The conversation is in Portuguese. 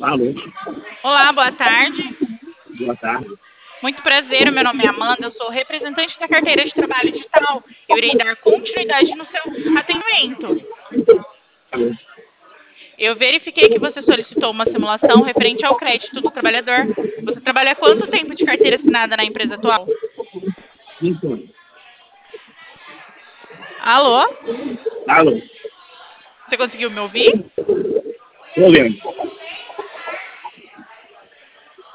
Alô, Olá, boa tarde. boa tarde. Muito prazer, o meu nome é Amanda, eu sou representante da carteira de trabalho digital. Eu irei dar continuidade no seu atendimento. Alô. Eu verifiquei que você solicitou uma simulação referente ao crédito do trabalhador. Você trabalha há quanto tempo de carteira assinada na empresa atual? 5 anos. Alô? Alô, Você conseguiu me ouvir? tô ouvindo.